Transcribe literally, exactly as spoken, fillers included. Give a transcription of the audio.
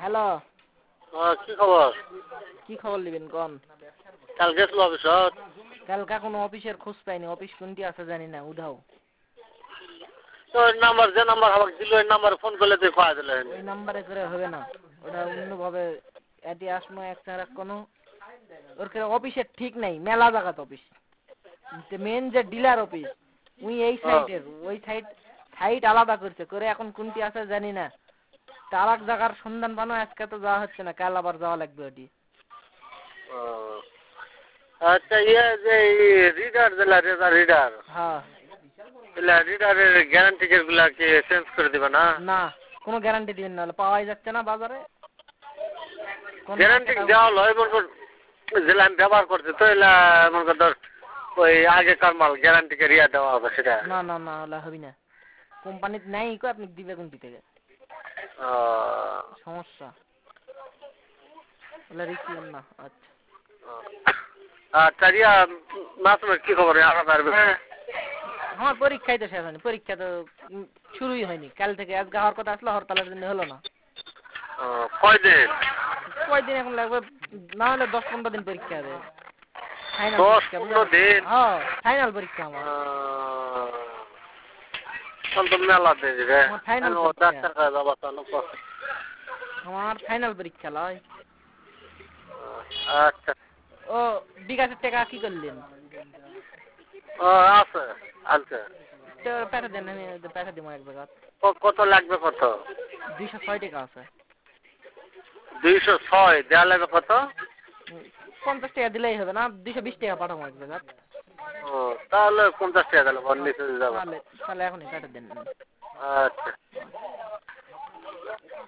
Hello. কি খবর? কি খবর নিবেন কোন? কাল গেছিল অফিসত? কালকা কোনো অফিসের খোঁজ পাইনি, অফিস কোনটি আছে জানি না, উধাও। তো ওই নাম্বার যে নাম্বার আমাকে দিল ওই নাম্বারে ফোন করলে তুই পাওয়া দিলেন। ওই নাম্বারে করে হবে না, ওটা অন্যভাবে এটি আসনো একটা কোনো ওর অফিসের ঠিক নাই, মেলা জায়গাত অফিস। মেন যে ডিলার অফিস উই এই সাইডের, ওই সাইড সাইড আলাদা করছে করে এখন কোনটি আছে জানি না। তার এক জায়গার সন্ধান পানো, আজকে তো যাওয়া হচ্ছে না, কাল আবার যাওয়া লাগবে ওটি। আচ্ছা ইয়ে যে রিডার যেলা রেজার রিডার, হ্যাঁ এলা রিডারের গ্যারান্টি গুলা কি চেঞ্জ করে দিবা না? না কোনো গ্যারান্টি দিবেন না, পাওয়াই যাচ্ছে না বাজারে। গ্যারান্টি দেওয়া হলো এমন যেটা আমি ব্যবহার করছি তো এলা এমন ধর ওই আগেকার মাল গ্যারান্টি কে রিয়া দেওয়া হবে সেটা? না না না ওলা হবি না, কোম্পানিতে নাই কো আপনি দিবে কোনটি থেকে? সমস্যা ওলা রিস্ক নেন না। আচ্ছা আচ্ছা রিয়া মাসুমের কি খবর আনা পারবে? আমার পরীক্ষাই তো শেষ হয়নি, পরীক্ষা তো শুরুই হয়নি, কাল থেকে আজকে হওয়ার কথা আসলে হরতালের জন্য হলো না। কয়দিন? কয়দিন এখন লাগবে, না হলে দশ পনেরো দিন পরীক্ষা হবে। দশ পনেরো দিন? হ্যাঁ ফাইনাল পরীক্ষা আমার। তো মেলা দিন রে, ফাইনাল ডাক্তার কাছে যাবা তো? আমার ফাইনাল পরীক্ষা লয়। আচ্ছা ও বিকাশের টাকা কি করলেন? ও আছে আনছে। পাঠা দেন, আমি পাঠা দিব এক জায়গা। কত লাগবে? কত? দুইশো ছয় টাকা আছে। দুইশো ছয় দেওয়া লাগবে কত? পঞ্চাশ টাকা দিলেই হবে না, দুইশো বিশ টাকা পাঠাবো এক জায়গা। ও তাহলে পঞ্চাশ টাকা দিলে নিচে যাবো। তাহলে তাহলে এখনই পাঠা দেন। আচ্ছা।